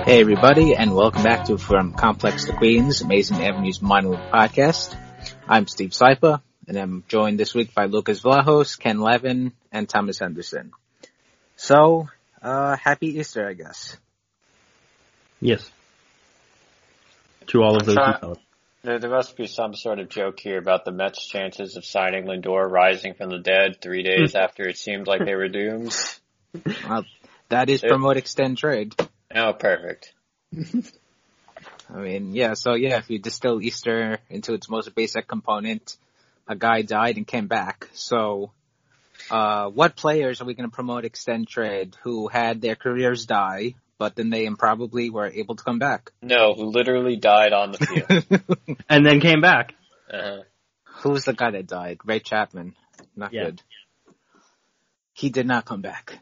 Hey everybody, and welcome back to From Complex to Queens, Amazing Avenues Minor League Podcast. I'm Steve Saipa, and I'm joined this week by Lucas Vlahos, Ken Levin, and Thomas Henderson. So, happy Easter, I guess. Yes. To all of those who know. There must be some sort of joke here about the Mets' chances of signing Lindor rising from the dead 3 days after it seemed like they were doomed. That is promote, extend, trade. Oh, perfect. I mean, if you distill Easter into its most basic component, a guy died and came back. So, what players are we going to promote, extend, trade who had their careers die, but then they improbably were able to come back? No, who literally died on the field. And then came back. Who was the guy that died? Ray Chapman. Not good. He did not come back.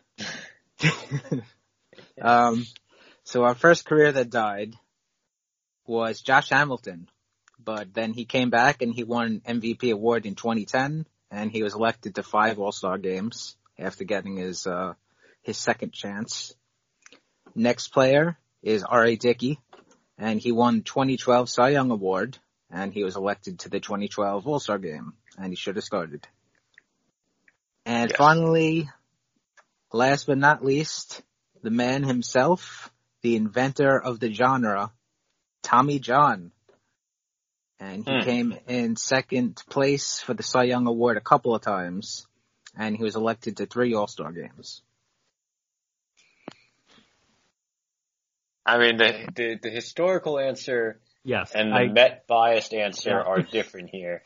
So our first career that died was Josh Hamilton, but then he came back and he won MVP award in 2010, and he was elected to 5 All-Star games after getting his second chance. Next player is R.A. Dickey, and he won 2012 Cy Young Award, and he was elected to the 2012 All-Star game, and he should have started. And finally, last but not least, the man himself, the inventor of the genre, Tommy John. And he came in second place for the Cy Young Award a couple of times, and he was elected to 3 All-Star games. I mean, the historical answer and the Met-biased answer are different here.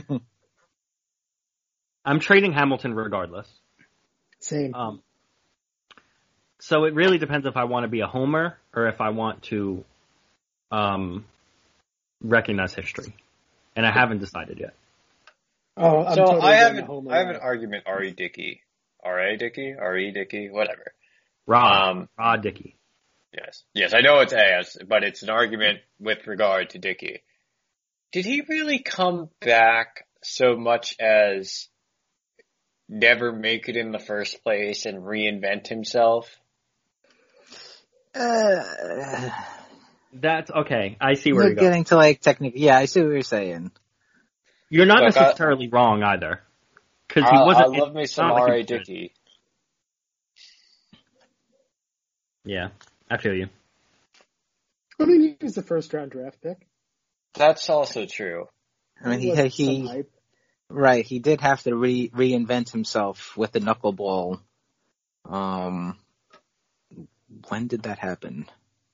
I'm trading Hamilton regardless. Same. So it really depends if I want to be a homer or if I want to recognize history. And I haven't decided yet. I have an argument, R.E. Dickey. R.A. Dickey? R.E. Dickey? Whatever. Rod Dickey. Yes, I know it's A, but it's an argument with regard to Dickey. Did he really come back so much as never make it in the first place and reinvent himself? That's okay. I see where you're getting to technique. Yeah, I see what you're saying. You're not necessarily wrong either. Because he wasn't. I love me some R.A. Dickey. Yeah, I feel you. I mean, he was the first round draft pick. That's also true. I mean, he did have to reinvent himself with the knuckleball. When did that happen?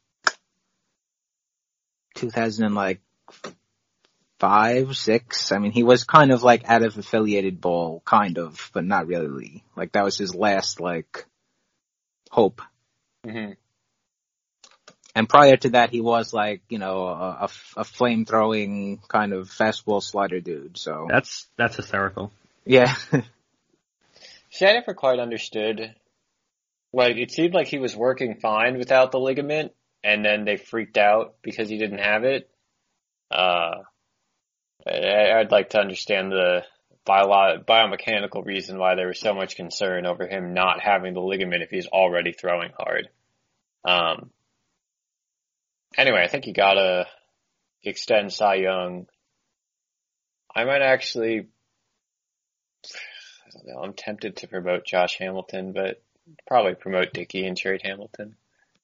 2005, 6. I mean, he was kind of out of affiliated ball, kind of, but not really. That was his last hope. Mm-hmm. And prior to that, he was a flame-throwing kind of fastball slider dude. So that's hysterical. Yeah. See, I never quite understood. It seemed like he was working fine without the ligament, and then they freaked out because he didn't have it. I'd like to understand the biomechanical reason why there was so much concern over him not having the ligament if he's already throwing hard. Anyway, I think you gotta extend Cy Young. I might actually, I don't know, I'm tempted to promote Josh Hamilton, but probably promote Dickey and trade Hamilton.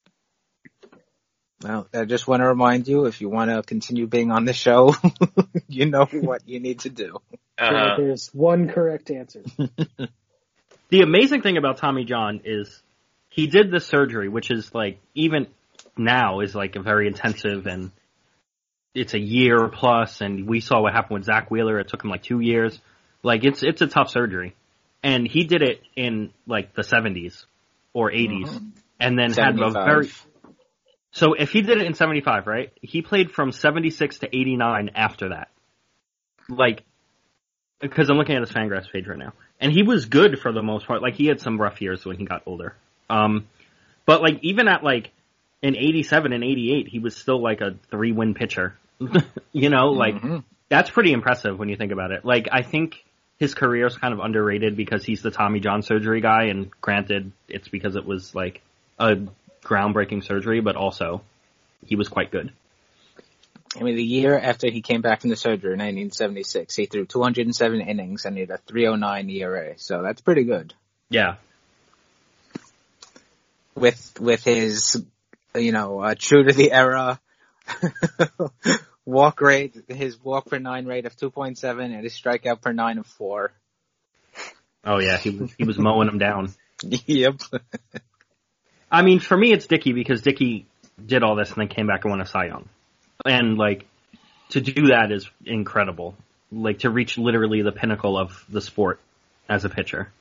Well, I just want to remind you, if you want to continue being on the show, you know what you need to do. There's one correct answer. The amazing thing about Tommy John is he did the surgery, which is even now is a very intensive, and it's a year plus, and we saw what happened with Zach Wheeler. It took him 2 years. It's a tough surgery. And he did it in the 70s or 80s, and then 75. Had a very. So if he did it in 75, right? He played from 76 to 89 after that. Because I'm looking at his Fangraphs page right now, and he was good for the most part. He had some rough years when he got older. But even at in 87 and 88, he was still a 3-win pitcher. That's pretty impressive when you think about it. I think his career is kind of underrated because he's the Tommy John surgery guy, and granted, it's because it was a groundbreaking surgery, but also he was quite good. I mean, the year after he came back from the surgery in 1976, he threw 207 innings and he had a 3.09 ERA. So that's pretty good. Yeah. With his, true to the era walk rate, his walk per 9 rate of 2.7 and his strikeout per 9 of 4. Oh yeah, he was mowing them down. Yep. I mean, for me, it's Dickey because Dickey did all this and then came back and won a Cy Young. And, to do that is incredible. To reach literally the pinnacle of the sport as a pitcher.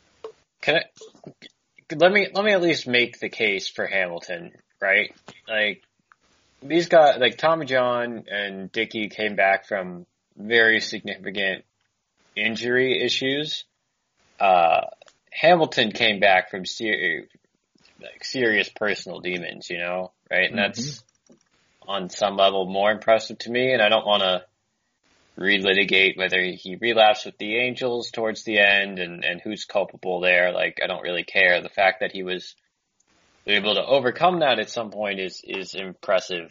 Let me at least make the case for Hamilton, right? These guys, Tommy John and Dickey came back from very significant injury issues. Hamilton came back from serious personal demons, right? And that's on some level more impressive to me, and I don't want to relitigate whether he relapsed with the Angels towards the end and who's culpable there. I don't really care. The fact that he was able to overcome that at some point is impressive,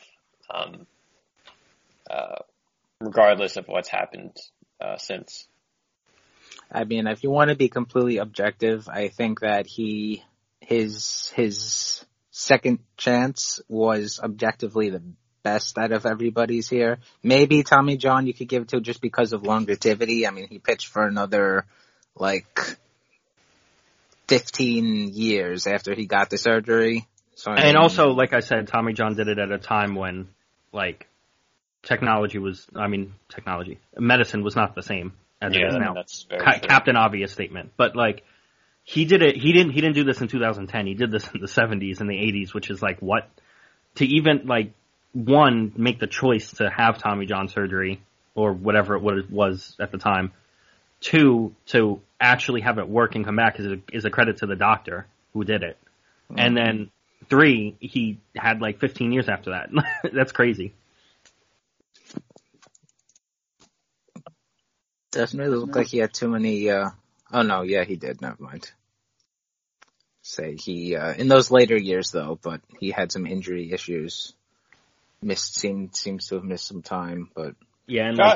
regardless of what's happened since. I mean, if you want to be completely objective, I think that his second chance was objectively the best out of everybody's here. Maybe Tommy John you could give it to just because of longevity. I mean, he pitched for another 15 years after he got the surgery. So also, like I said, Tommy John did it at a time when medicine was not the same as it is now. That's very true. Captain Obvious statement, but he did it. He didn't do this in 2010. He did this in the 70s and the 80s, which is what to even one, make the choice to have Tommy John surgery or whatever it was at the time. 2, to actually have it work and come back is a credit to the doctor who did it. Mm-hmm. And then 3, he had 15 years after that. That's crazy. Doesn't really look like he had too many, oh no, yeah, he did. Never mind. Say he, in those later years though, but he had some injury issues. Seems to have missed some time, but yeah, and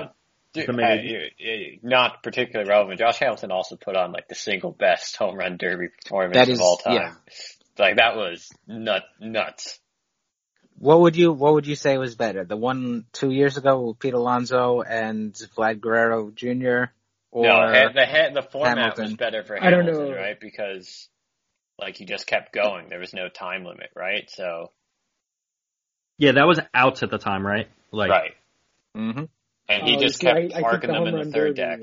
not particularly relevant. Josh Hamilton also put on the single best home run derby performance of all time. Yeah. That was nuts. What would you say was better? The one 2 years ago with Pete Alonso and Vlad Guerrero Jr. Or the format Hamilton? Was better for I don't Hamilton, know. right? Because he just kept going. There was no time limit, right? So. Yeah, that was outs at the time, right? Right. Mm-hmm. And he just kept parking them in the third deck.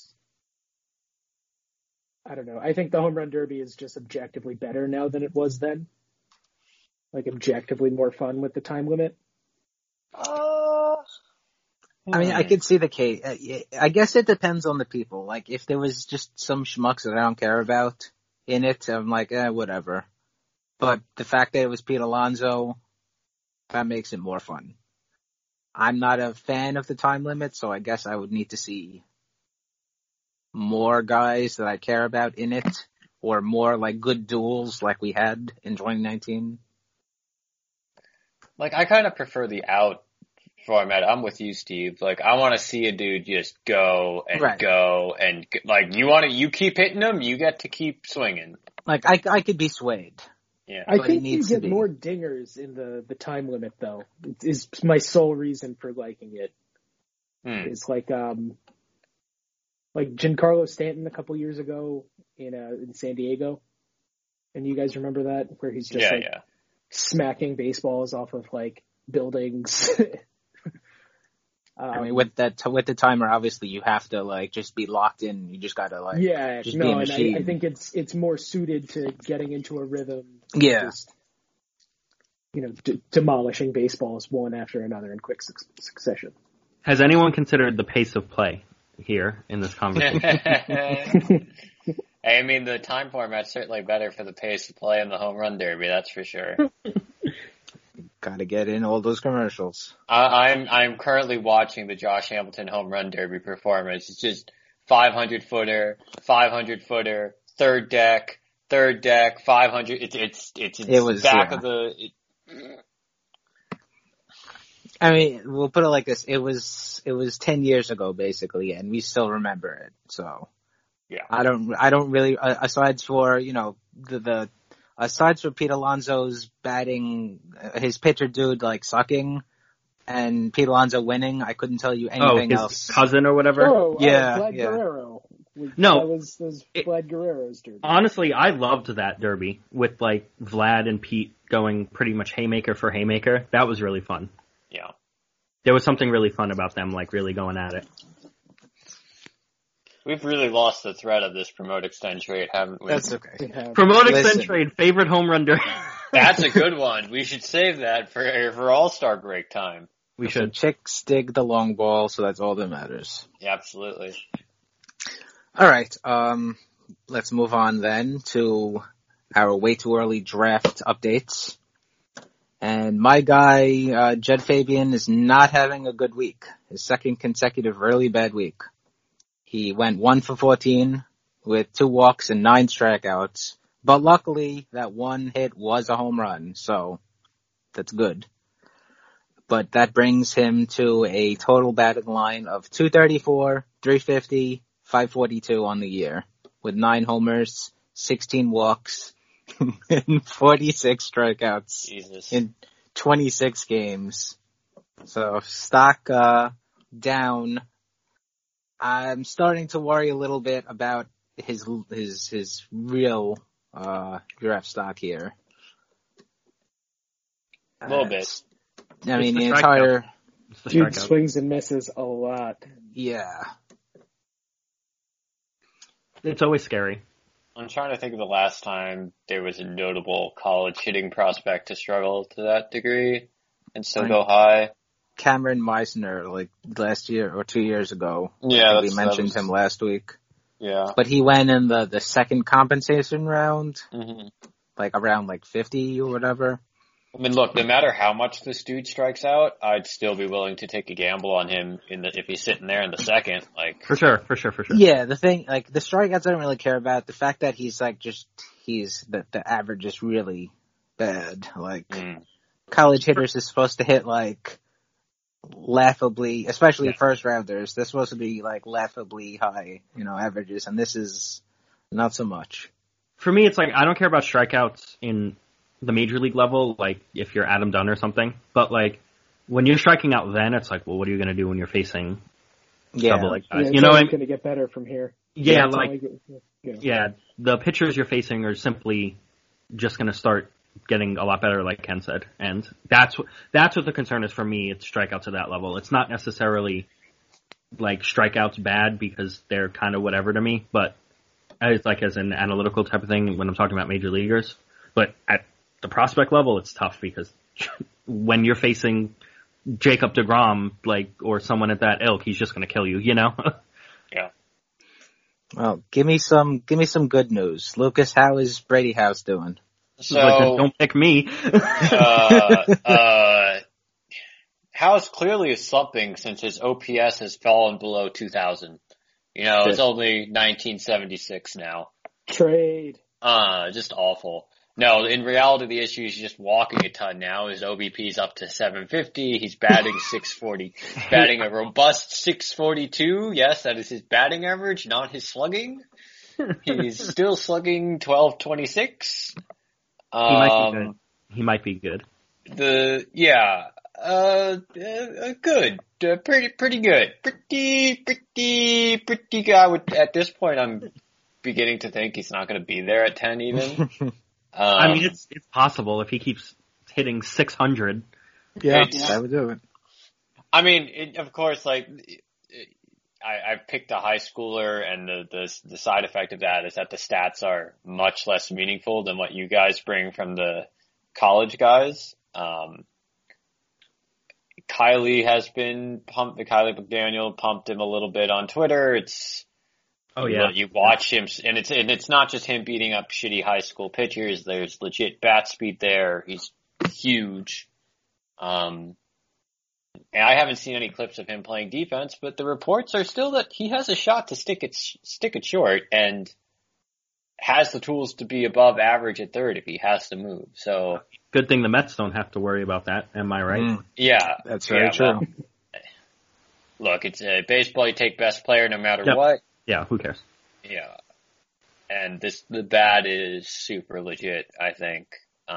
I don't know. I think the home run derby is just objectively better now than it was then. Objectively more fun with the time limit. I mean, I could see the case. I guess it depends on the people. If there was just some schmucks that I don't care about in it, I'm whatever. But the fact that it was Pete Alonso, that makes it more fun. I'm not a fan of the time limit, so I guess I would need to see more guys that I care about in it, or more good duels like we had in 2019. I kind of prefer the out format. I'm with you, Steve. I want to see a dude just go and go and you keep hitting him, you get to keep swinging. I could be swayed. Yeah. I think you get more dingers in the time limit, though. It is my sole reason for liking it. It's Giancarlo Stanton a couple years ago in San Diego. And you guys remember that? Where he's just smacking baseballs off of buildings. I mean, with the timer, obviously you have to just be locked in. You just gotta be a machine. I think it's more suited to getting into a rhythm. Yeah. Just, demolishing baseballs one after another in quick succession. Has anyone considered the pace of play here in this conversation? I mean, the time format's certainly better for the pace of play in the home run derby. That's for sure. Gotta get in all those commercials. I'm currently watching the Josh Hamilton home run derby performance. It's just 500-footer, third deck, 500. It was back of the. I mean, we'll put it like this: it was 10 years ago, basically, and we still remember it. So, yeah, I don't really. Aside for aside for Pete Alonso's batting, his pitcher dude like sucking, and Pete Alonso winning, I couldn't tell you anything his else. Cousin or whatever. Vlad Guerrero. No, that was Vlad Guerrero's derby. Honestly, I loved that derby with like Vlad and Pete going pretty much haymaker for haymaker. That was really fun. Yeah. There was something really fun about them, like really going at it. We've really lost the thread of this promote extend trade, haven't we? That's okay. Promote extend trade, favorite home run derby. That's a good one. We should save that for All-Star break time. We should. Chicks dig the long ball, so that's all that matters. Yeah, absolutely. All right. Let's move on then to our way too early draft updates. And my guy, Jed Fabian, is not having a good week. His second consecutive really bad week. He went 1 for 14 with 2 walks and 9 strikeouts. But luckily, that one hit was a home run, so that's good. But that brings him to a total batting line of 234, 350, 542 on the year, with 9 homers, 16 walks, and 46 strikeouts in 26 games. So stock down. I'm starting to worry a little bit about his real draft stock here. A little bit. I mean, the entire dude swings and misses a lot. Yeah. It's always scary. I'm trying to think of the last time there was a notable college hitting prospect to struggle to that degree and still go high. Cameron Meisner, like last year or 2 years ago. Yeah, we mentioned him last week. Yeah. But he went in the second compensation round, mm-hmm. like around like 50 or whatever. I mean, look, no matter how much this dude strikes out, I'd still be willing to take a gamble on him if he's sitting there in the second. Like for sure. Yeah, the thing, like the strikeouts I don't really care about. The fact that he's like the average is really bad. Like college hitters is supposed to hit like laughably, especially first rounders. They're supposed to be like laughably high, averages, and this is not so much. For me, it's like I don't care about strikeouts in the major league level, like if you're Adam Dunn or something, but like when you're striking out then it's like, well, what are you going to do when you're facing double like guys? It's only going to get better from here. Yeah, the pitchers you're facing are simply just going to start getting a lot better, like Ken said, and that's what the concern is for me. It's strikeouts at that level. It's not necessarily like strikeouts bad because they're kind of whatever to me, but it's like as an analytical type of thing when I'm talking about major leaguers. But at the prospect level, it's tough because when you're facing Jacob deGrom, like, or someone at that ilk, he's just going to kill you, Yeah. Well, give me some good news. Lucas, how is Brady House doing? So, don't pick me. House clearly is slumping since his OPS has fallen below 2,000. It's only 1976 now. Trade. Just awful. No, in reality, the issue is just walking a ton now. His OBP is up to 750. He's batting 640, batting a robust 642. Yes, that is his batting average, not his slugging. He's still slugging 1226. He might be good. Good. Pretty good. Pretty good. At this point, I'm beginning to think he's not going to be there at 10 even. I mean, it's possible if he keeps hitting 600. Yeah, that would do it. I mean, of course, like, I've picked a high schooler, and the side effect of that is that the stats are much less meaningful than what you guys bring from the college guys. Kylie has been pumped. Kylie McDaniel pumped him a little bit on Twitter. You watch him, and it's not just him beating up shitty high school pitchers. There's legit bat speed there. He's huge. And I haven't seen any clips of him playing defense, but the reports are still that he has a shot to stick it short. And has the tools to be above average at third if he has to move. So good thing the Mets don't have to worry about that. Am I right? Yeah, that's very true. Well, look, it's baseball. You take best player no matter Yep. what. Yeah, who cares? Yeah, and the bat is super legit. I think.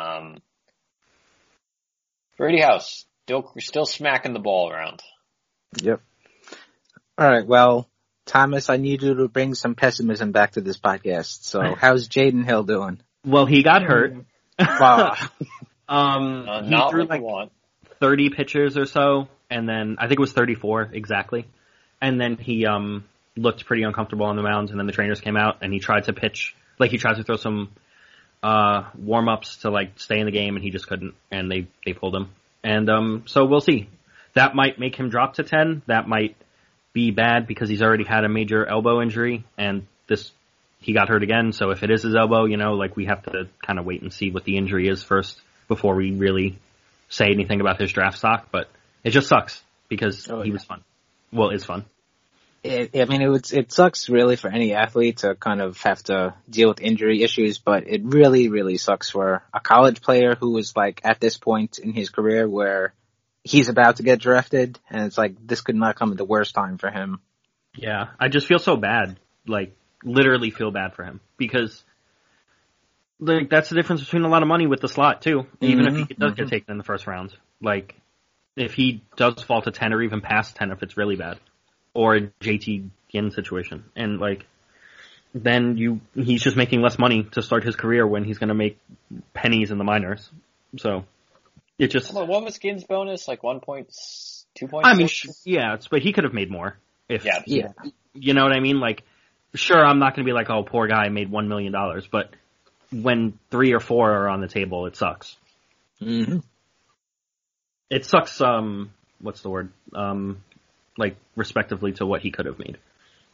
Brady House still smacking the ball around. Yep. All right. Well, Thomas, I need you to bring some pessimism back to this podcast. So, how's Jaden Hill doing? Well, he got hurt. Wow. He Not threw what like you want. 30 pitches or so, and then I think it was 34 exactly. And then he looked pretty uncomfortable on the mound, and then the trainers came out and he tried to pitch, like he tried to throw some warm-ups to like stay in the game, and he just couldn't, and they pulled him. And so we'll see. That might make him drop to 10. That might be bad because he's already had a major elbow injury, and he got hurt again. So if it is his elbow, like we have to kind of wait and see what the injury is first before we really say anything about his draft stock. But it just sucks because he was fun. Well, it's fun. It sucks really for any athlete to kind of have to deal with injury issues, but it really, really sucks for a college player who is like at this point in his career where he's about to get drafted, and it's like this could not come at the worst time for him. Yeah, I just feel so bad, like literally feel bad for him because like that's the difference between a lot of money with the slot too. Even if he does get taken in the first round, like if he does fall to 10 or even past 10 if it's really bad. Or a JT Ginn situation. And, like, then he's just making less money to start his career when he's going to make pennies in the minors. So, it just... What was Ginn's bonus? Like 1 point, 2 points? I mean, but he could have made more. Yeah. You know what I mean? Like, sure, I'm not going to be like, oh, poor guy made $1 million. But when 3 or 4 are on the table, it sucks. Mm-hmm. It sucks, what's the word? Like, respectively to what he could have made.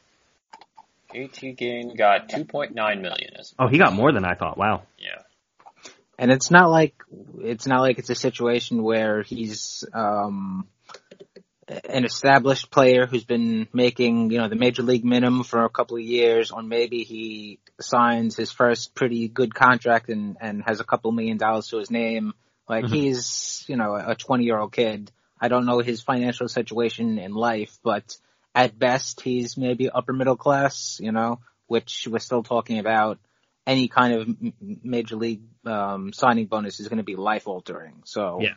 JT Ginn got $2.9 million. Oh, he got more than I thought. Wow. Yeah. And it's not like it's a situation where he's an established player who's been making, the major league minimum for a couple of years, or maybe he signs his first pretty good contract and has a couple $1 million to his name. Like he's, a 20-year-old kid. I don't know his financial situation in life, but at best he's maybe upper middle class, which we're still talking about. Any kind of major league signing bonus is going to be life altering. So yeah,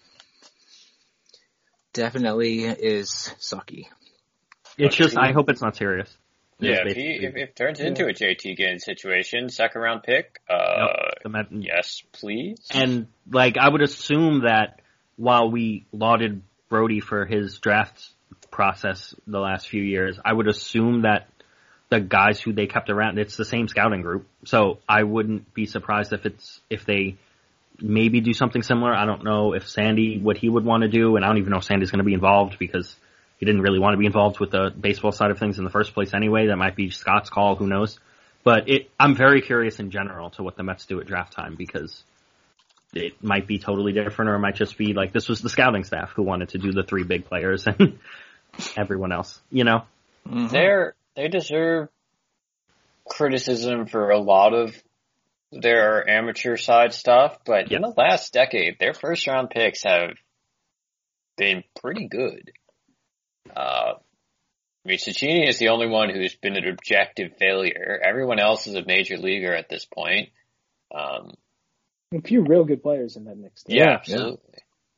definitely is sucky. It's just I hope it's not serious. Yeah, if it turns into a JT Ginn situation, second round pick, yes, please. And like I would assume that. While we lauded Brody for his draft process the last few years, I would assume that the guys who they kept around, it's the same scouting group. So I wouldn't be surprised if they maybe do something similar. I don't know if Sandy, what he would want to do, and I don't even know if Sandy's going to be involved because he didn't really want to be involved with the baseball side of things in the first place anyway. That might be Scott's call, who knows. But I'm very curious in general to what the Mets do at draft time because it might be totally different, or it might just be like this was the scouting staff who wanted to do the 3 big players and everyone else, Mm-hmm. They deserve criticism for a lot of their amateur side stuff, but in the last decade, their first round picks have been pretty good. Cecchini is the only one who's been an objective failure. Everyone else is a major leaguer at this point. A few real good players in that mix. Yeah, absolutely.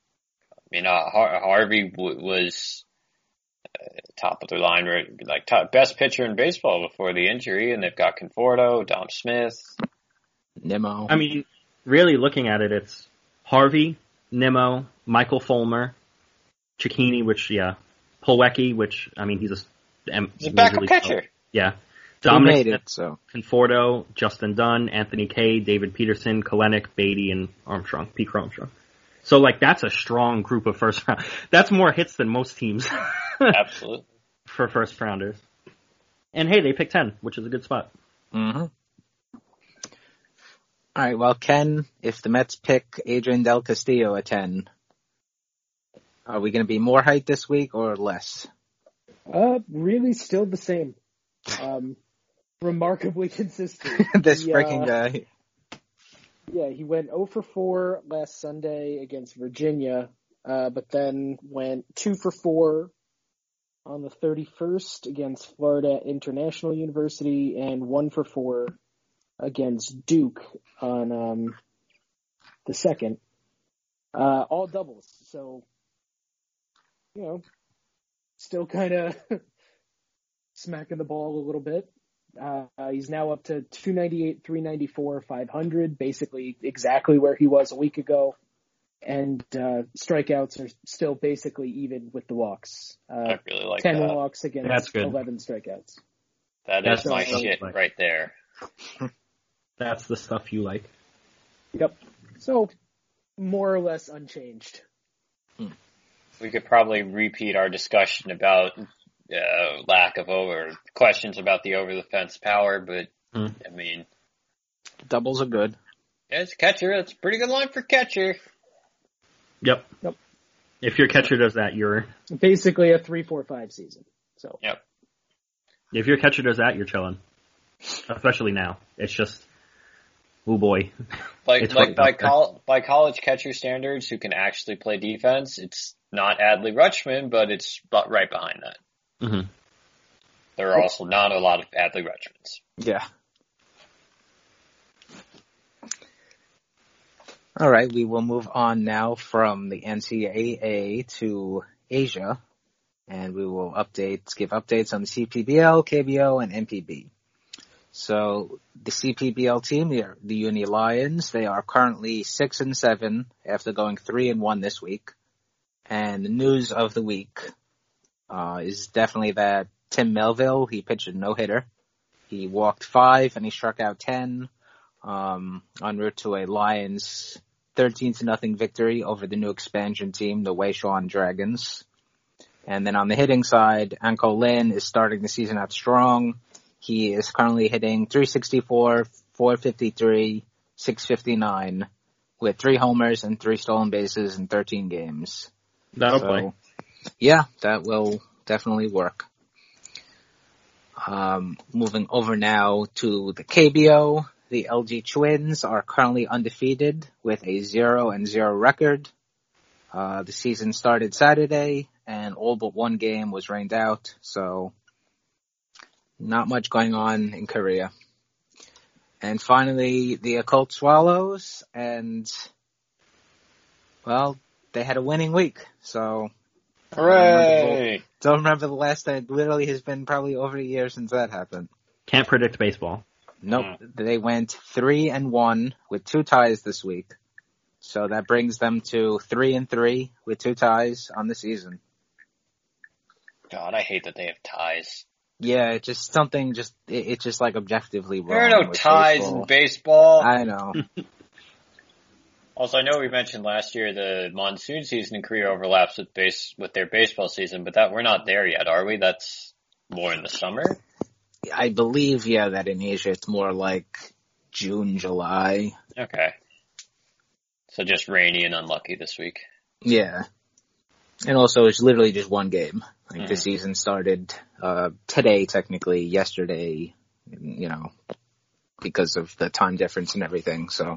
Harvey was top of the line, like best pitcher in baseball before the injury, and they've got Conforto, Dom Smith, Nimmo. I mean, really looking at it, it's Harvey, Nimmo, Michael Fulmer, Cecchini, Plawecki, which he's a backup catcher. Yeah. Dominic Smith, so Conforto, Justin Dunn, Anthony Kay, David Peterson, Kalenic, Beatty, and Pete Armstrong. So, that's a strong group of first round. That's more hits than most teams. Absolutely. For first rounders. And hey, they picked 10, which is a good spot. Mm-hmm. All right, well, Ken, if the Mets pick Adrian Del Castillo at 10, are we going to be more hyped this week or less? Really still the same. remarkably consistent. This freaking guy. Yeah, he went 0 for 4 last Sunday against Virginia, but then went 2 for 4 on the 31st against Florida International University and 1 for 4 against Duke on the 2nd. All doubles. So, still kind of smacking the ball a little bit. He's now up to 298, 394, 500, basically exactly where he was a week ago. And strikeouts are still basically even with the walks. I really like 10 that. walks against 11 strikeouts. That's my shit right there. That's the stuff you like. Yep. So, more or less unchanged. We could probably repeat our discussion about lack of questions about the over-the-fence power, but, I mean... Doubles are good. Yeah, it's catcher. It's a pretty good line for catcher. Yep. If your catcher does that, you're... Basically a 3-4-5 season. So. Yep. If your catcher does that, you're chilling. Especially now. It's just... Oh boy. By college catcher standards who can actually play defense, it's not Adley Rutschman, but it's right behind that. Mm-hmm. There are also not a lot of Adley Rutschmans. Yeah. All right, we will move on now from the NCAA to Asia, and we will give updates on the CPBL, KBO, and MPB. So the CPBL team, the Uni Lions, they are currently 6-7 after going 3-1 this week. And the news of the week is definitely that Tim Melville, he pitched a no-hitter. He walked 5 and he struck out 10 en route to a Lions 13-0 victory over the new expansion team, the Weishuan Dragons. And then on the hitting side, Anko Lin is starting the season out strong. He is currently hitting .364, .453, .659 with 3 homers and 3 stolen bases in 13 games. That'll play. Yeah, that will definitely work. Moving over now to the KBO. The LG Twins are currently undefeated with a 0-0 record. The season started Saturday and all but one game was rained out, so not much going on in Korea. And finally, the Occult Swallows, and, well, they had a winning week, so... Hooray! Don't remember the last time. It literally has been probably over a year since that happened. Can't predict baseball. Nope. They went 3-1 with 2 ties this week. So that brings them to 3-3 with 2 ties on the season. God, I hate that they have ties. Yeah, it's just like objectively wrong. There are no ties baseball. in baseball. I know. Also, I know we mentioned last year the monsoon season in Korea overlaps with their baseball season, but we're not there yet, are we? That's more in the summer? I believe, yeah, that in Asia it's more like June, July. Okay. So just rainy and unlucky this week. Yeah. And also it's literally just one game. Like the season started today, technically, yesterday, because of the time difference and everything, so...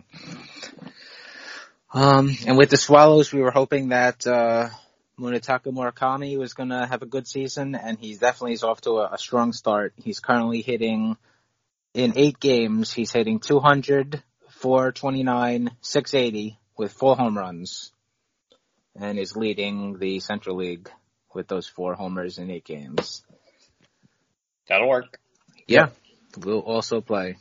and with the Swallows, we were hoping that Munetaka Murakami was going to have a good season, and he definitely is off to a strong start. He's currently hitting, in 8 games, he's hitting 200, 429, 680 with 4 home runs, and is leading the Central League with those 4 homers in 8 games. That'll work. Yeah, we'll also play.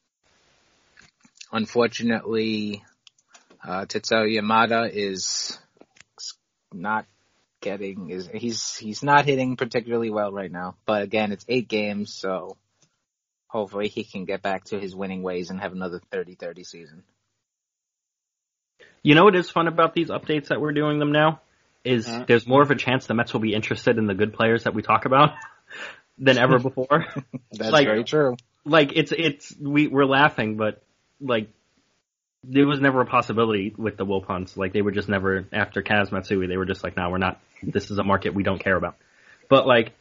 Unfortunately... Tetsuya Yamada is not he's not hitting particularly well right now. But again, it's 8 games, so hopefully he can get back to his winning ways and have another 30-30 season. You know what is fun about these updates that we're doing them now? Is there's more of a chance the Mets will be interested in the good players that we talk about than ever before. That's very true. Like we're laughing, but like there was never a possibility with the Wilpons. Like they were just never after Kaz Matsui. They were just like, no, we're not. This is a market we don't care about. But like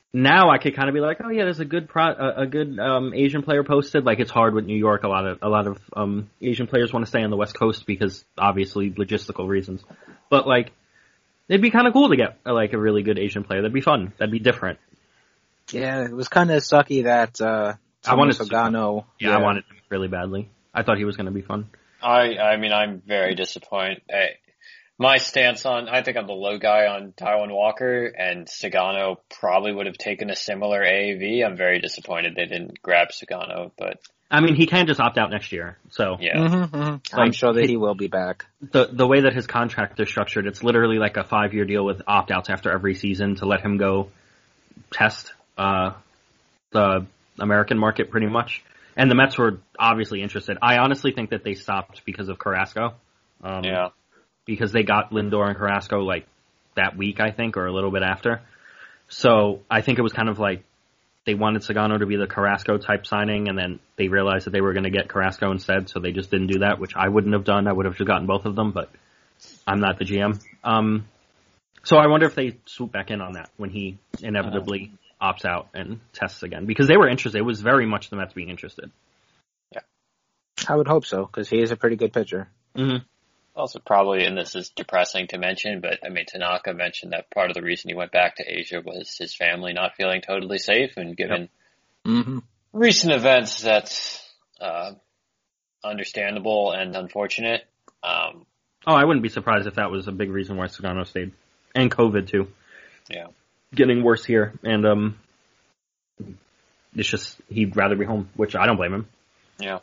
now I could kind of be like, oh yeah, there's a good Asian player posted. Like it's hard with New York. A lot of Asian players want to stay on the West Coast because obviously logistical reasons. But like, it'd be kind of cool to get like a really good Asian player. That'd be fun. That'd be different. Yeah, it was kind of sucky that I wanted Sogano. Yeah, I wanted him really badly. I thought he was going to be fun. I mean, I'm very disappointed. My stance I think I'm the low guy on Taiwan Walker, and Sagano probably would have taken a similar AAV. I'm very disappointed they didn't grab Sagano, but. I mean, he can just opt out next year, so. Yeah. Like, I'm sure that he will be back. The way that his contract is structured, it's literally like a 5-year deal with opt-outs after every season to let him go test, the American market pretty much. And the Mets were obviously interested. I honestly think that they stopped because of Carrasco. Yeah. Because they got Lindor and Carrasco like that week, I think, or a little bit after. So I think it was kind of like they wanted Sagano to be the Carrasco type signing, and then they realized that they were going to get Carrasco instead, so they just didn't do that, which I wouldn't have done. I would have just gotten both of them, but I'm not the GM. So I wonder if they swoop back in on that when he inevitably opts out and tests again, because they were interested. It was very much the Mets being interested. Yeah, I would hope so, because he is a pretty good pitcher. Mm-hmm. Also probably, and this is depressing to mention, but I mean, Tanaka mentioned that part of the reason he went back to Asia was his family not feeling totally safe, and given recent events, that's understandable and unfortunate. I wouldn't be surprised if that was a big reason why Sagano stayed. And COVID, too. Yeah. Getting worse here, and it's just, he'd rather be home, which I don't blame him. Yeah.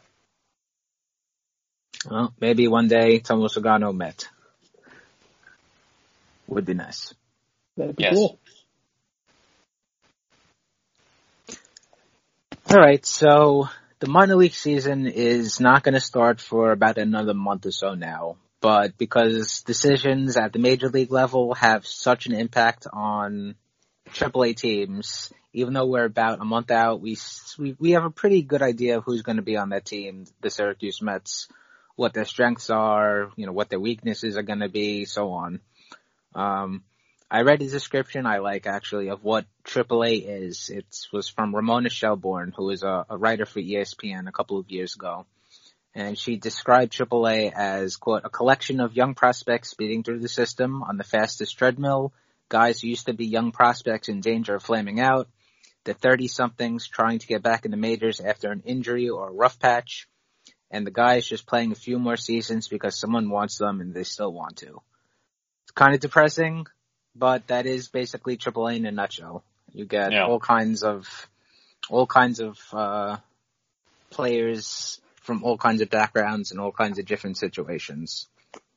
Well, maybe one day Tomo Sugano Met. Would be nice. That'd be cool. All right, so the minor league season is not going to start for about another month or so now. But because decisions at the major league level have such an impact on AAA teams, even though we're about a month out, we have a pretty good idea of who's going to be on that team, the Syracuse Mets, what their strengths are, what their weaknesses are going to be, so on. I read a description I like, actually, of what AAA is. It was from Ramona Shelbourne, who was a writer for ESPN a couple of years ago. And she described AAA as, quote, a collection of young prospects speeding through the system on the fastest treadmill, guys who used to be young prospects in danger of flaming out, the 30-somethings trying to get back in the majors after an injury or a rough patch, and the guys just playing a few more seasons because someone wants them and they still want to. It's kind of depressing, but that is basically AAA in a nutshell. You get all kinds of players from all kinds of backgrounds and all kinds of different situations.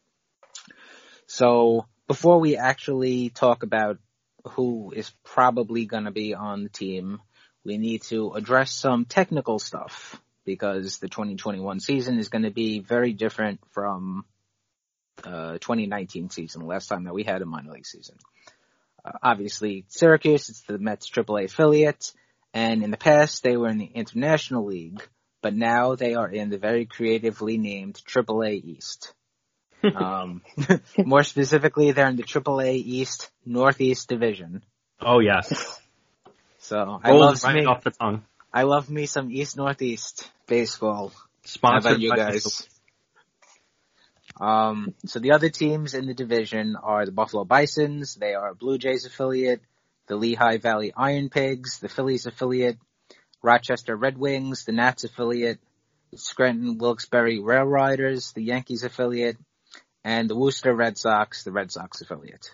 So before we actually talk about who is probably going to be on the team, we need to address some technical stuff, because the 2021 season is going to be very different from 2019 season, the last time that we had a minor league season. Obviously, Syracuse, it's the Mets AAA affiliate, and in the past they were in the International League, but now they are in the very creatively named AAA East. More specifically, they're in the AAA East Northeast Division. Oh, yes. So I love me some East Northeast baseball. Sponsored How about you guys? So the other teams in the division are the Buffalo Bisons. They are a Blue Jays affiliate. The Lehigh Valley Iron Pigs, the Phillies affiliate. Rochester Red Wings, the Nats affiliate. The Scranton Wilkes-Barre Rail Riders, the Yankees affiliate. And the Worcester Red Sox, the Red Sox affiliate.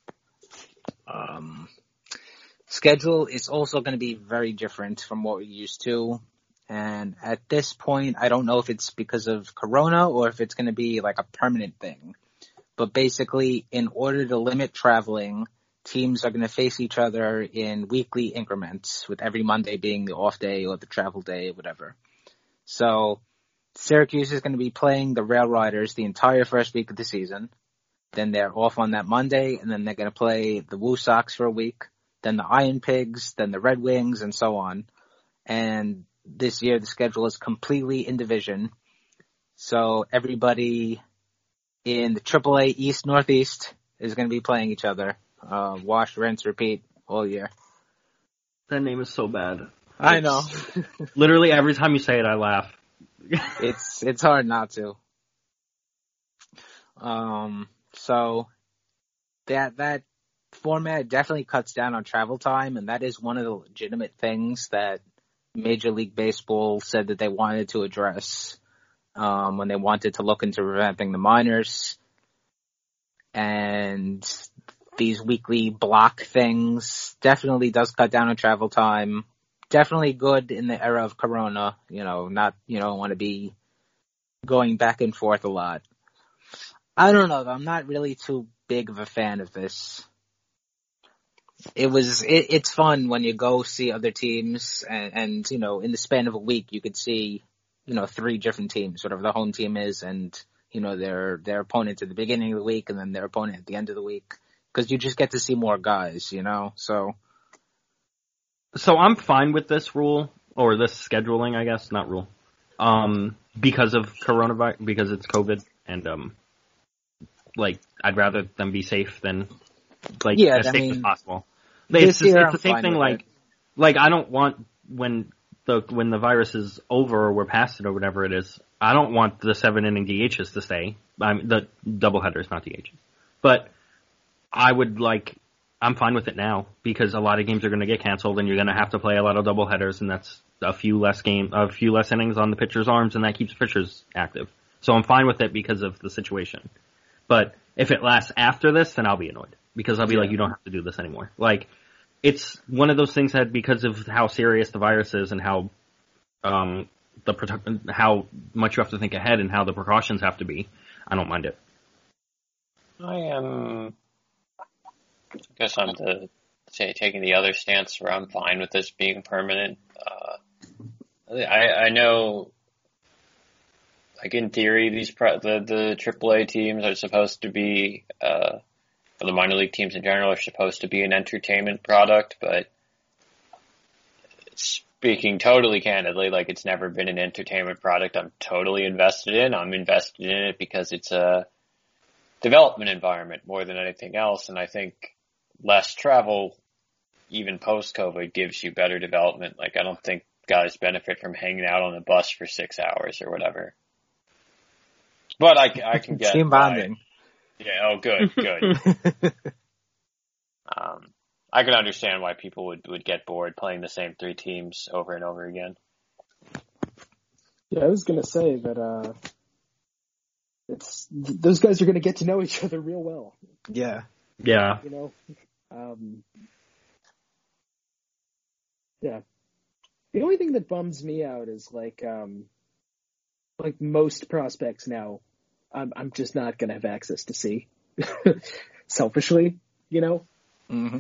Schedule is also going to be very different from what we're used to. And at this point, I don't know if it's because of Corona or if it's going to be like a permanent thing. But basically, in order to limit traveling, teams are going to face each other in weekly increments, with every Monday being the off day or the travel day, whatever. So Syracuse is going to be playing the Rail Riders the entire first week of the season. Then they're off on that Monday, and then they're going to play the Woo Sox for a week, then the Iron Pigs, then the Red Wings, and so on. And this year the schedule is completely in division. So everybody in the AAA East Northeast is going to be playing each other. Wash, rinse, repeat all year. That name is so bad. I know. Literally every time you say it, I laugh. It's hard not to. So that format definitely cuts down on travel time, and that is one of the legitimate things that Major League Baseball said that they wanted to address when they wanted to look into revamping the minors. And these weekly block things definitely does cut down on travel time. Definitely good in the era of Corona, you don't want to be going back and forth a lot. I don't know though, I'm not really too big of a fan of this. It's fun when you go see other teams and in the span of a week you could see, 3 different teams, whatever the home team is, and, their opponent at the beginning of the week and then their opponent at the end of the week. Cause you just get to see more guys, so. So I'm fine with this rule, or this scheduling, I guess, not rule. Because of coronavirus, because it's COVID, and, I'd rather them be safe than, as safe as possible. It's the same thing, I don't want, when the virus is over or we're past it or whatever it is, I don't want the 7-inning DHs to stay. The doubleheaders, not DHs. But I'm fine with it now because a lot of games are going to get canceled and you're going to have to play a lot of doubleheaders, and that's a few less innings on the pitcher's arms, and that keeps pitchers active. So I'm fine with it because of the situation. But if it lasts after this, then I'll be annoyed because I'll be you don't have to do this anymore. It's one of those things that because of how serious the virus is and how how much you have to think ahead and how the precautions have to be, I don't mind it. I guess I'm taking the other stance where I'm fine with this being permanent. I know, in theory, the AAA teams are supposed to be, or the minor league teams in general are supposed to be an entertainment product, but speaking totally candidly, it's never been an entertainment product I'm totally invested in. I'm invested in it because it's a development environment more than anything else, and I think less travel, even post-COVID, gives you better development. I don't think guys benefit from hanging out on the bus for 6 hours or whatever. But I can get team bonding. Yeah. Oh, good. I can understand why people would get bored playing the same 3 teams over and over again. Yeah, I was gonna say that those guys are gonna get to know each other real well. Yeah. Yeah. Yeah. The only thing that bums me out is most prospects now, I'm just not gonna have access to see. Selfishly, Mm-hmm.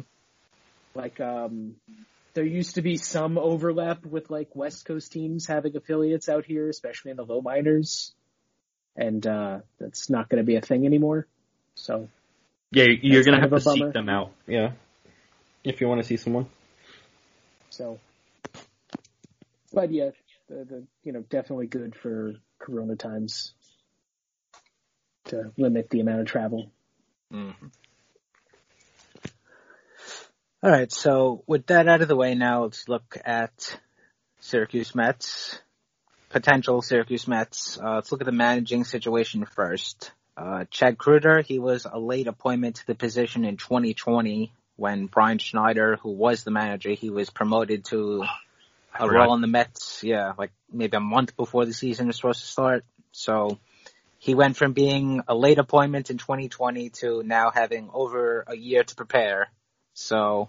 There used to be some overlap with West Coast teams having affiliates out here, especially in the low minors, and that's not going to be a thing anymore. So yeah, you're going to have to seek them out. Yeah, if you want to see someone. So, but yeah, the definitely good for Corona times to limit the amount of travel. Mm-hmm. All right, so with that out of the way now, let's look at Syracuse Mets, potential Syracuse Mets. Let's look at the managing situation first. Chad Kreuter, he was a late appointment to the position in 2020 when Brian Schneider, who was the manager, he was promoted to a role in the Mets, maybe a month before the season was supposed to start. So he went from being a late appointment in 2020 to now having over a year to prepare. So,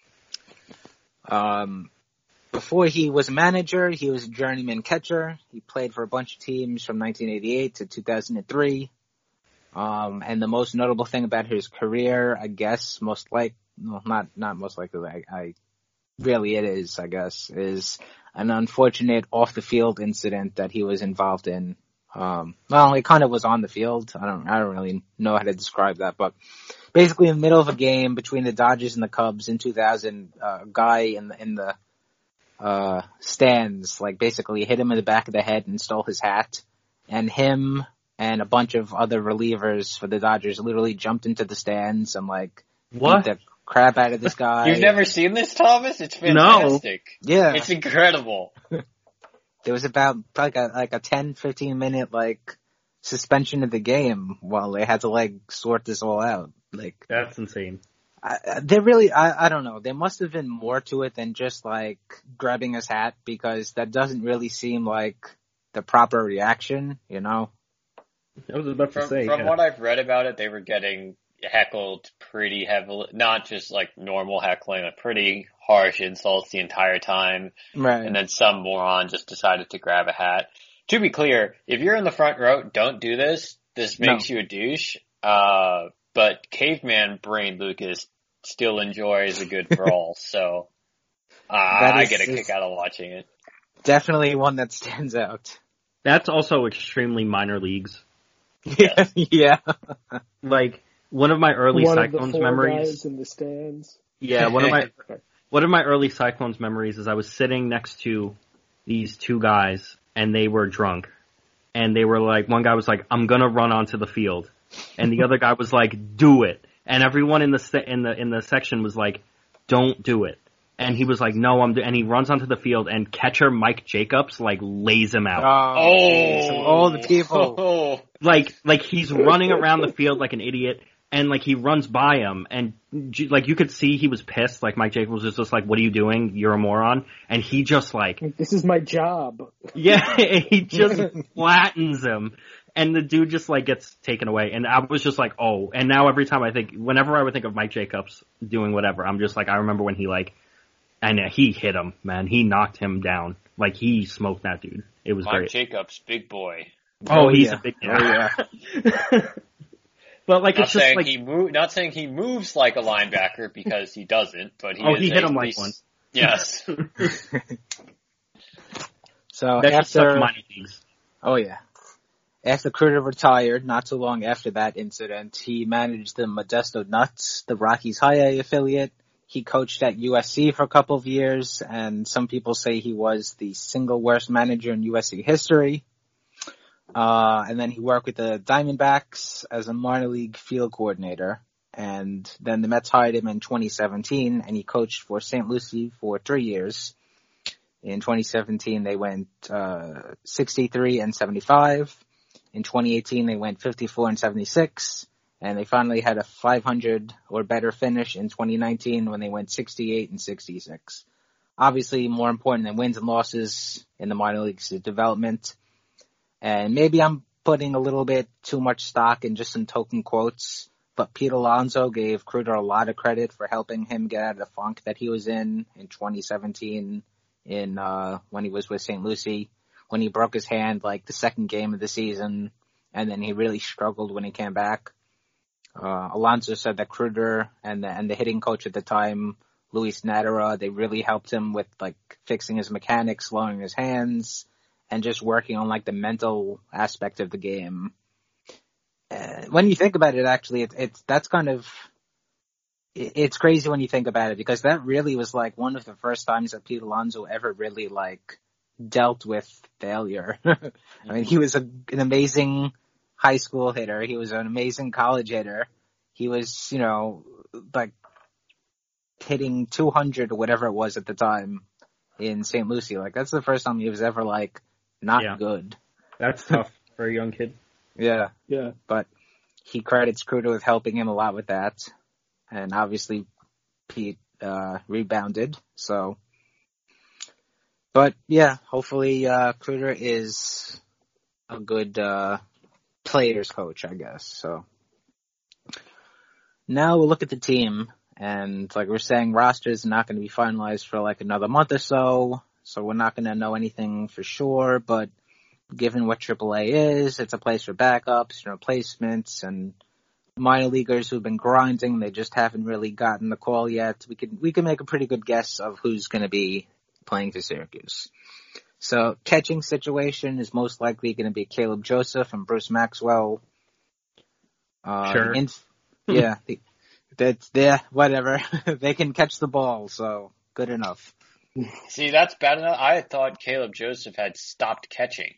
before he was a manager, he was a journeyman catcher. He played for a bunch of teams from 1988 to 2003. And the most notable thing about his career, I guess, not most likely, it is an unfortunate off the field incident that he was involved in. It kind of was on the field. I don't really know how to describe that, but basically in the middle of a game between the Dodgers and the Cubs in 2000, a guy in the stands, basically hit him in the back of the head and stole his hat, and him and a bunch of other relievers for the Dodgers literally jumped into the stands and beat the crap out of this guy. You've never seen this, Thomas? It's fantastic. No. Yeah. It's incredible. There was about like a 10, 15 minute like suspension of the game while they had to like sort this all out. Like That's insane. I don't know. There must have been more to it than just like grabbing his hat, because that doesn't really seem like the proper reaction, you know? I was about to say. From what I've read about it, they were getting heckled pretty heavily, not just like normal heckling, like pretty harsh insults the entire time. Right. And then some moron just decided to grab a hat. To be clear, if you're in the front row, don't do this. This makes you a douche. But caveman brain Lucas still enjoys a good brawl, so I get a kick out of watching it. Definitely one that stands out. That's also extremely minor leagues. Yes. Yeah. Like one of my early One Cyclones of the four memories. guys in the stands. Yeah, one of my early Cyclones memories is I was sitting next to these two guys and they were drunk. And they were like, one guy was like, "I'm gonna run onto the field," and the other guy was like, "Do it." And everyone in the section was like, "Don't do it." And he was like, "No, and he runs onto the field, and catcher Mike Jacobs like lays him out. All the people. Oh. Like he's running around the field like an idiot, and like he runs by him, and like you could see he was pissed. Like Mike Jacobs was just like, "What are you doing? You're a moron." And he just like, This is my job. yeah, he just flattens him. And the dude just like gets taken away. And I was just like, oh. And now every time whenever I would think of Mike Jacobs doing whatever, I'm just like, I remember when he he hit him, man. He knocked him down. Like he smoked that dude. It was Mike great. Jacobs, big boy. Oh, he's yeah. a big Oh, yeah. But like, it's just like, Not saying he moves like a linebacker, because he doesn't, but he hit him like one. Yes. So That's just such minor things. Oh yeah. After Critter retired, not too long after that incident, he managed the Modesto Nuts, the Rockies High A affiliate. He coached at USC for a couple of years, and some people say he was the single worst manager in USC history. And then he worked with the Diamondbacks as a minor league field coordinator. And then the Mets hired him in 2017, and he coached for St. Lucie for 3 years. In 2017, they went 63-75. In 2018, they went 54-76, and they finally had a 500 or better finish in 2019 when they went 68-66. Obviously, more important than wins and losses in the minor leagues is development. And maybe I'm putting a little bit too much stock in just some token quotes, but Pete Alonso gave Critter a lot of credit for helping him get out of the funk that he was in 2017 when he was with St. Lucie, when he broke his hand like the second game of the season, and then he really struggled when he came back. Alonso said that Critter and the hitting coach at the time, Luis Natera, they really helped him with like fixing his mechanics, slowing his hands, and just working on like the mental aspect of the game. When you think about it, actually, it's crazy when you think about it, because that really was like one of the first times that Pete Alonso ever really like dealt with failure. I mean, he was an amazing high school hitter. He was an amazing college hitter. He was, like hitting 200 or whatever it was at the time in St. Lucie. Like, that's the first time he was ever like not good. That's tough for a young kid. Yeah. Yeah. But he credits Critter with helping him a lot with that. And obviously Pete rebounded. So, but yeah, hopefully Critter is a good players coach, I guess. So now we'll look at the team, and like we're saying, roster is not going to be finalized for like another month or so. So we're not going to know anything for sure, but given what AAA is, it's a place for backups and replacements and minor leaguers who've been grinding. They just haven't really gotten the call yet. We can make a pretty good guess of who's going to be playing for Syracuse. So catching situation is most likely going to be Caleb Joseph and Bruce Maxwell. Sure. Whatever. They can catch the ball, so good enough. See, that's bad enough. I had thought Caleb Joseph had stopped catching.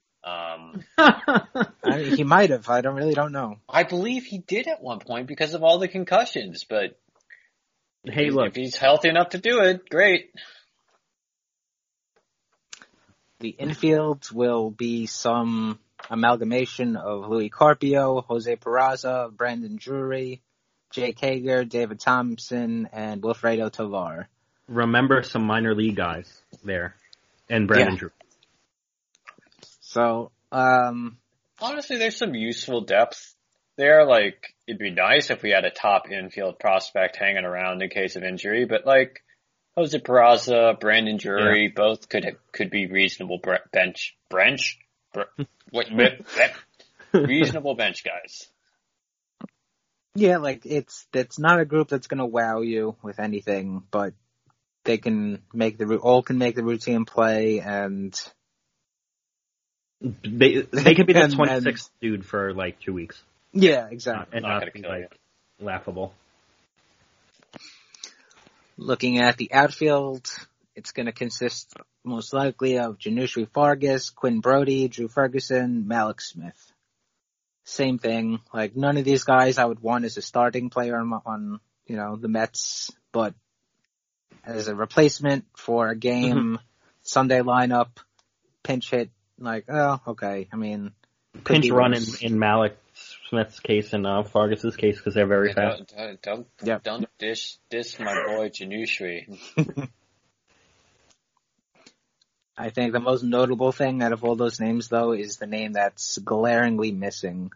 He might have. I don't know. I believe he did at one point because of all the concussions, but Hey, look. If he's healthy enough to do it, great. The infield will be some amalgamation of Louis Carpio, Jose Peraza, Brandon Drury, Jake Hager, David Thompson, and Wilfredo Tovar. Remember some minor league guys there. And Brandon Drury. So, honestly, there's some useful depth there. Like, it'd be nice if we had a top infield prospect hanging around in case of injury, but like, Jose Peraza, Brandon Drury, both could be reasonable reasonable bench guys. yeah, like it's not a group that's going to wow you with anything, but they can make all can make the routine play, and they could be the 26th dude for like 2 weeks. Yeah, exactly. And not be like laughable. Looking at the outfield, it's going to consist most likely of Janusri Fargas, Quinn Brody, Drew Ferguson, Malik Smith. Same thing. Like, none of these guys I would want as a starting player on the Mets, but as a replacement for a game, Sunday lineup, pinch hit, like, oh, okay. I mean, pinch run in Malik Smith's case and Fargas's case because they're very fast. Don't dish my boy Janusri. I think the most notable thing out of all those names, though, is the name that's glaringly missing.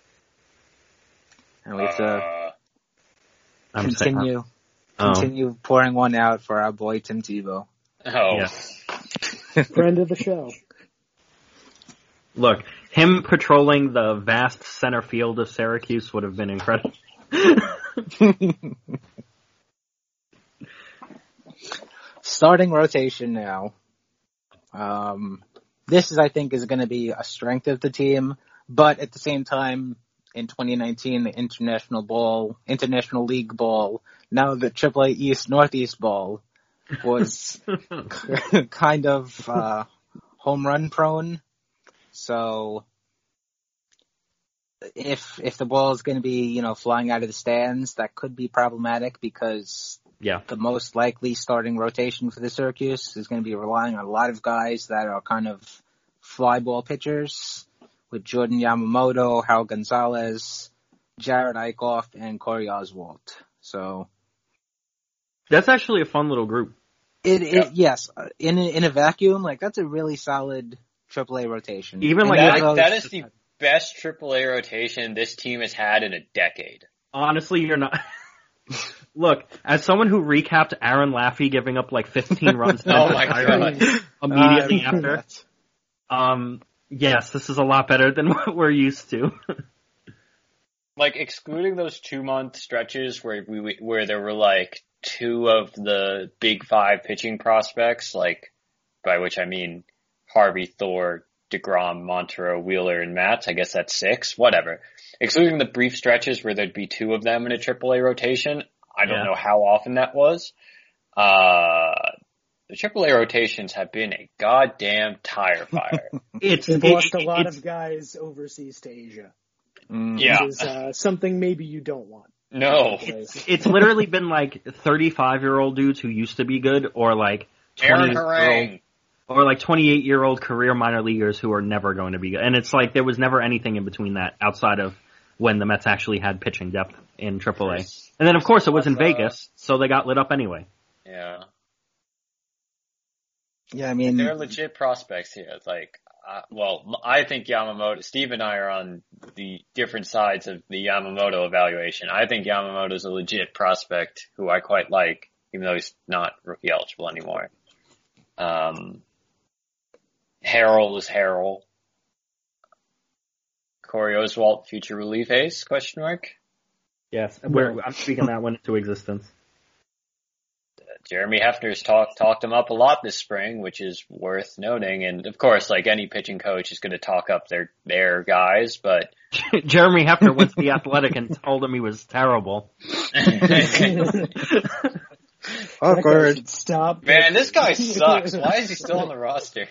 And we have to continue pouring one out for our boy Tim Tebow. Oh. Yeah. Friend of the show. Look, him patrolling the vast center field of Syracuse would have been incredible. Starting rotation now. This I think, is going to be a strength of the team, but at the same time, in 2019, the International League Ball, now the AAA East Northeast Ball, was kind of home run prone. So if the ball is going to be, flying out of the stands, that could be problematic because the most likely starting rotation for the Syracuse is going to be relying on a lot of guys that are kind of fly ball pitchers, with Jordan Yamamoto, Hal Gonzalez, Jared Eichhoff, and Corey Oswalt. So that's actually a fun little group. Yes, in a vacuum, like, that's a really solid AAA rotation. Even that is the best AAA rotation this team has had in a decade. Honestly, you're not. Look, as someone who recapped Aaron Laffey giving up like 15 runs immediately after, yes, this is a lot better than what we're used to. Like, excluding those 2-month stretches where there were like 2 of the big 5 pitching prospects, like, by which I mean Harvey, Thor, DeGrom, Montero, Wheeler, and Matz. I guess that's 6. Whatever. Excluding the brief stretches where there'd be 2 of them in a AAA rotation, I don't know how often that was. The AAA rotations have been a goddamn tire fire. They've lost a lot of guys overseas to Asia. Yeah. Which is something maybe you don't want. No. It's literally been like 35-year-old dudes who used to be good, or like 28-year-old career minor leaguers who are never going to be good. And it's like there was never anything in between that outside of when the Mets actually had pitching depth in AAA. And then, of course, it was in Vegas, so they got lit up anyway. Yeah. Yeah, I mean, they're legit prospects here. It's like, I think Yamamoto, Steve and I are on the different sides of the Yamamoto evaluation. I think Yamamoto's a legit prospect who I quite like, even though he's not rookie eligible anymore. Harrell is Harrell. Corey Oswalt, future relief ace, ? Yes, I'm speaking that one into existence. Jeremy Hefner's talked him up a lot this spring, which is worth noting. And of course, like any pitching coach is going to talk up their guys, but Jeremy Hefner went to the Athletic and told him he was terrible. Awkward. Stop. Man, this guy sucks. Why is he still on the roster?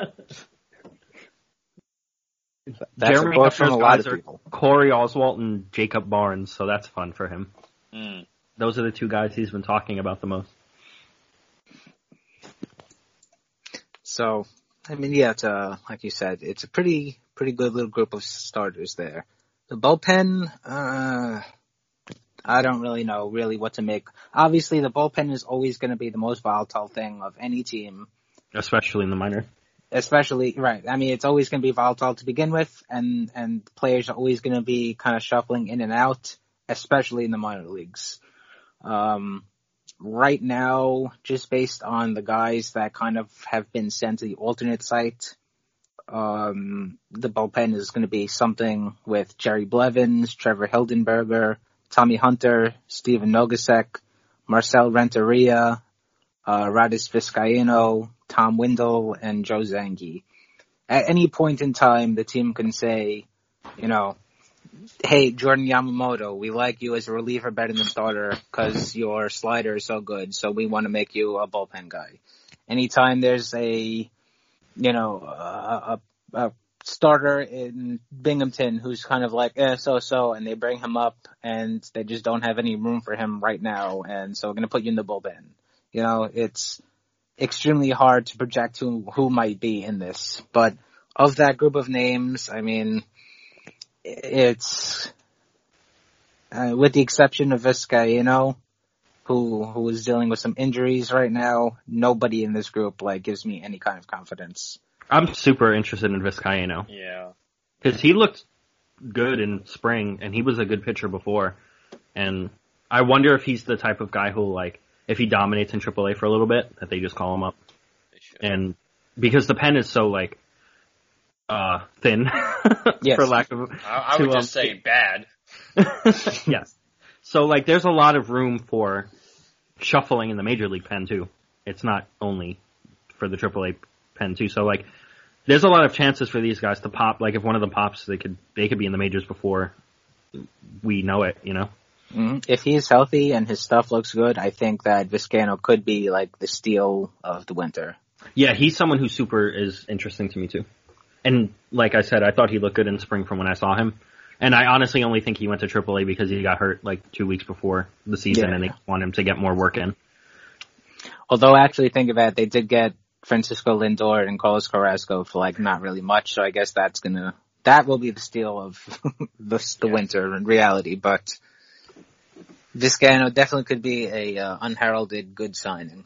That's Jeremy a quote from a lot of are people. Corey Oswalt and Jacob Barnes, so that's fun for him. those are the two guys he's been talking about the most. So, I mean, yeah, it's like you said, it's a pretty good little group of starters there. The bullpen, I don't really know what to make. Obviously, the bullpen is always going to be the most volatile thing of any team. Especially in the minor. Especially, right. I mean, it's always going to be volatile to begin with, and players are always going to be kind of shuffling in and out, especially in the minor leagues. Right now, just based on the guys that kind of have been sent to the alternate site, the bullpen is going to be something with Jerry Blevins, Trevor Hildenberger, Tommy Hunter, Steven Nogasek, Marcel Renteria, Radis Vizcaino, Tom Windle, and Joe Zangi. At any point in time, the team can say, hey, Jordan Yamamoto, we like you as a reliever better than starter because your slider is so good, so we want to make you a bullpen guy. Anytime there's a starter in Binghamton who's kind of like, so, and they bring him up and they just don't have any room for him right now, and so we're going to put you in the bullpen. It's extremely hard to project who might be in this. But of that group of names, I mean, it's, with the exception of Vizcaino, who is dealing with some injuries right now, nobody in this group, gives me any kind of confidence. I'm super interested in Vizcaino. Yeah. Because he looked good in spring, and he was a good pitcher before. And I wonder if he's the type of guy who, if he dominates in AAA for a little bit, that they just call him up. And because the pen is so, thin, yes. for lack of... I would just say bad. Yes. So, there's a lot of room for shuffling in the Major League pen, too. It's not only for the AAA pen, too. So, there's a lot of chances for these guys to pop. If one of them pops, they could be in the majors before we know it, Mm-hmm. If he's healthy and his stuff looks good, I think that Vizcaino could be, the steal of the winter. Yeah, he's someone who super is interesting to me, too. And, like I said, I thought he looked good in spring from when I saw him. And I honestly only think he went to AAA because he got hurt, 2 weeks before the season, and they want him to get more work in. Although, actually, think about it, they did get Francisco Lindor and Carlos Carrasco for, not really much, so I guess that will be the steal of the winter in reality, but Vizcaino definitely could be a unheralded good signing.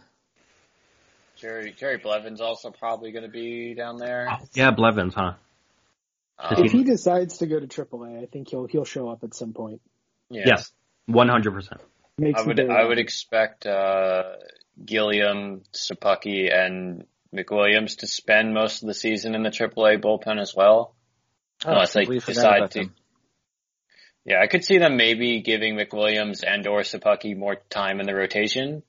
Jerry Blevins also probably going to be down there. Oh, yeah, Blevins, huh? If he decides to go to AAA, I think he'll show up at some point. Yeah. Yes, 100%. I would expect Gilliam, Sapucki, and McWilliams to spend most of the season in the AAA bullpen as well. Unless they decide to. Yeah, I could see them maybe giving McWilliams and or Sapucki more time in the rotation.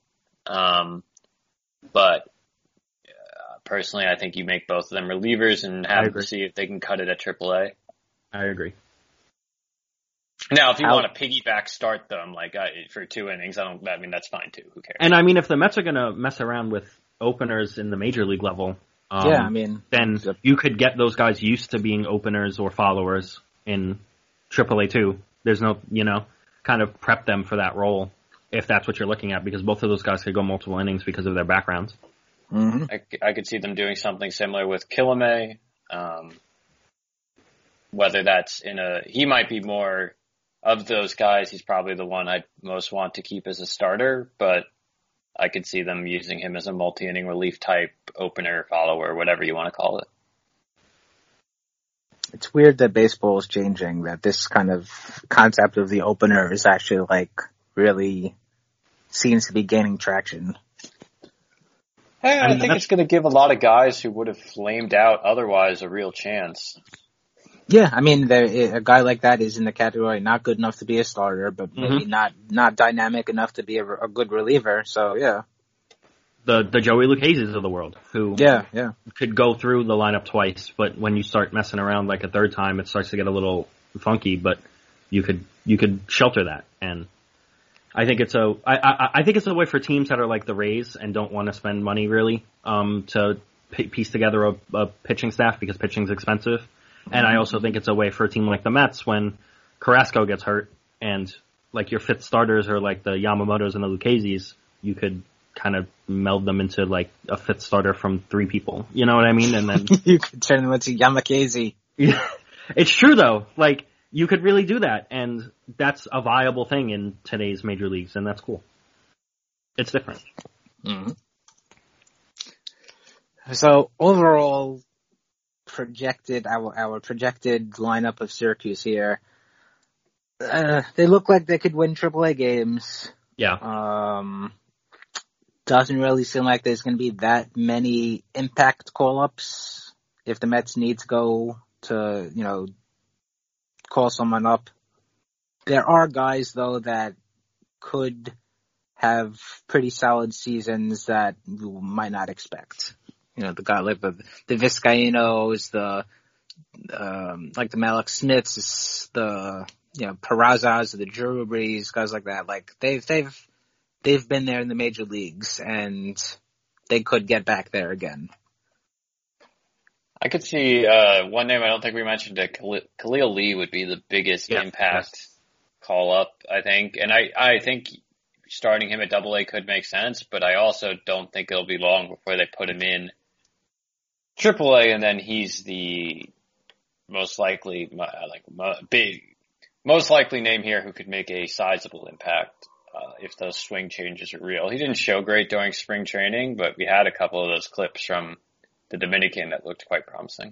But personally, I think you make both of them relievers and have to see if they can cut it at AAA. I agree. Now, if you want to piggyback start them for 2 innings, that's fine too. Who cares? And if the Mets are going to mess around with openers in the major league level, then you could get those guys used to being openers or followers in AAA too. There's no, kind of prep them for that role if that's what you're looking at, because both of those guys could go multiple innings because of their backgrounds. Mm-hmm. I could see them doing something similar with Kilame. Whether that's he might be more of those guys. He's probably the one I'd most want to keep as a starter, but I could see them using him as a multi-inning relief type opener, follower, whatever you want to call it. It's weird that baseball is changing, that this kind of concept of the opener is actually really seems to be gaining traction. Hey, I think it's going to give a lot of guys who would have flamed out otherwise a real chance. Yeah, a guy like that is in the category not good enough to be a starter, but maybe not dynamic enough to be a good reliever. So yeah, the Joey Lucchese's of the world who could go through the lineup twice, but when you start messing around a third time, it starts to get a little funky. But you could shelter that, and I think it's a way for teams that are like the Rays and don't want to spend money really to piece together a pitching staff because pitching's expensive. And I also think it's a way for a team like the Mets when Carrasco gets hurt and like your fifth starters or like the Yamamotos and the Lucchese's, you could kind of meld them into like a fifth starter from 3 people. You know what I mean? And then you could turn them into Yamakase. It's true though. Like you could really do that, and that's a viable thing in today's major leagues, and that's cool. It's different. Mm-hmm. So overall, our projected lineup of Syracuse here. They look like they could win AAA games. Yeah. Doesn't really seem like there's going to be that many impact call-ups if the Mets need to go to, call someone up. There are guys, though, that could have pretty solid seasons that you might not expect. The guy like the Vizcaínos, the Malak Smiths, the Perazzas, the Drewrys, guys like that. Like they've been there in the major leagues, and they could get back there again. I could see one name I don't think we mentioned. Khalil Lee would be the biggest impact call up, I think, and I think starting him at AA could make sense, but I also don't think it'll be long before they put him in AAA, and then he's the most likely most likely name here who could make a sizable impact if those swing changes are real. He didn't show great during spring training, but we had a couple of those clips from the Dominican that looked quite promising.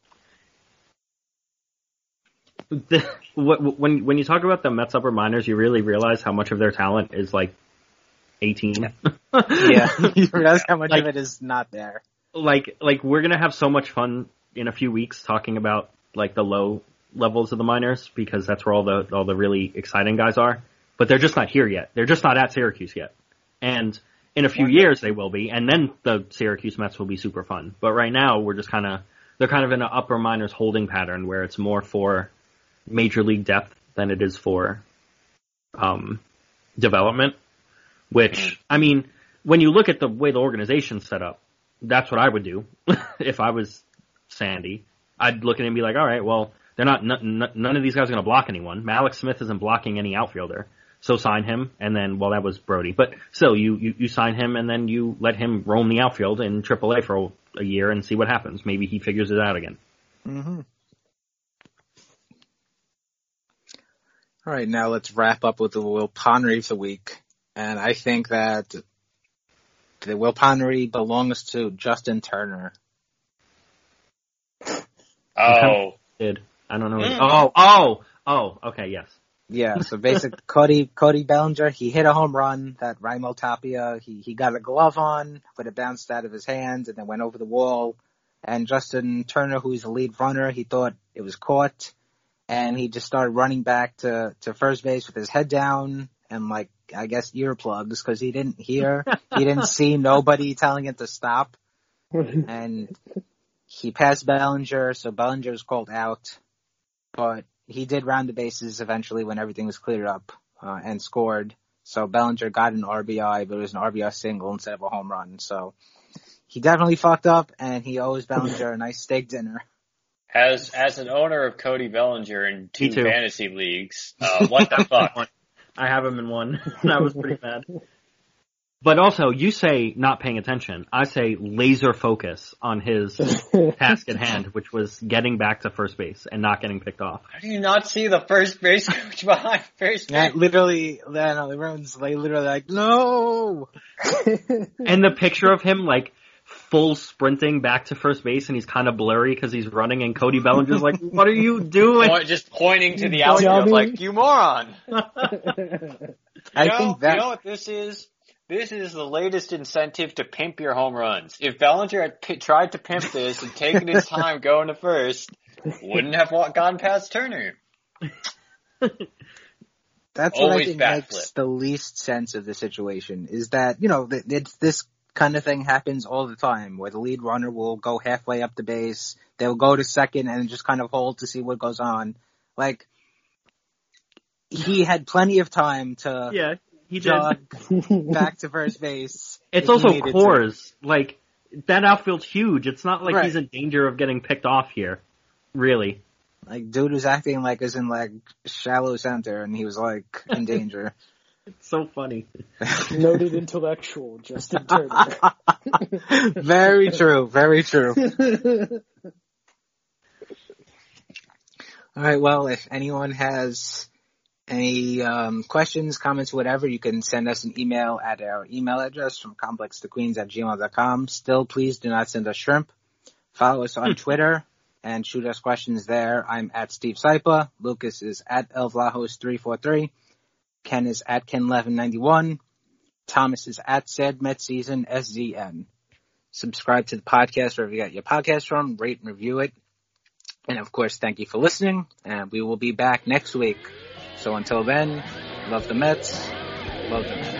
When you talk about the Mets upper minors, you really realize how much of their talent is like 18. Yeah, you realize how much of it is not there. Like we're gonna have so much fun in a few weeks talking about like the low levels of the minors, because that's where all the really exciting guys are. But they're just not here yet. They're just not at Syracuse yet. And in a few years they will be, and then the Syracuse Mets will be super fun. But right now we're just they're kind of in an upper minors holding pattern where it's more for major league depth than it is for development. Which, I mean, when you look at the way the organization's set up, that's what I would do if I was Sandy. I'd look at it and be like, all right, well, they're none of these guys are going to block anyone. Malak Smith isn't blocking any outfielder. So sign him, and then, well, that was Brody. But still, you sign him, and then you let him roam the outfield in AAA for a year and see what happens. Maybe he figures it out again. Mm-hmm. All right, now let's wrap up with the Will Ponnery of the week. And I think that the Will Ponnery belongs to Justin Turner. Oh. I don't know. Oh, okay, yes. Yeah, so basically Cody Bellinger, he hit a home run that Raimel Tapia, he got a glove on, but it bounced out of his hand and then went over the wall. And Justin Turner, who's the lead runner, he thought it was caught. And he just started running back to first base with his head down and I guess earplugs, because he didn't hear, he didn't see nobody telling him to stop. And he passed Bellinger, so Bellinger was called out. But he did round the bases eventually when everything was cleared up and scored. So Bellinger got an RBI, but it was an RBI single instead of a home run. So he definitely fucked up, and he owes Bellinger a nice steak dinner. As an owner of Cody Bellinger in 2 fantasy leagues, what the fuck? I have him in one. That was pretty bad. But also, you say not paying attention. I say laser focus on his task at hand, which was getting back to first base and not getting picked off. How do you not see the first base coach behind first base? Yeah, everyone's literally like, no! And the picture of him, full sprinting back to first base, and he's kind of blurry because he's running, and Cody Bellinger's like, what are you doing? Just pointing to the outfield like, you moron! I think that... You know what this is? This is the latest incentive to pimp your home runs. If Bellinger had tried to pimp this and taken his time going to first, wouldn't have gone past Turner. That's what I think makes the least sense of the situation, is that, this kind of thing happens all the time, where the lead runner will go halfway up the base, they'll go to second and just kind of hold to see what goes on. He had plenty of time to jog back to first base. It's also Coors. That outfield's huge. It's not like he's in danger of getting picked off here. Really. Like, dude was acting like as in like shallow center, and he was like in danger. It's so funny. Noted intellectual, Justin Turner. Very true. Very true. All right. Well, if anyone has any questions, comments, whatever, you can send us an email at our email address from complextoqueens@gmail.com. Still, please do not send us shrimp. Follow us on Twitter and shoot us questions there. I'm at Steve Sypa. Lucas is at elvlajos343. Ken is at Ken1191. Thomas is at SadMetSeason, SZN. Subscribe to the podcast wherever you get your podcast from. Rate and review it. And, of course, thank you for listening. And we will be back next week. So until then, love the Mets. Love the Mets.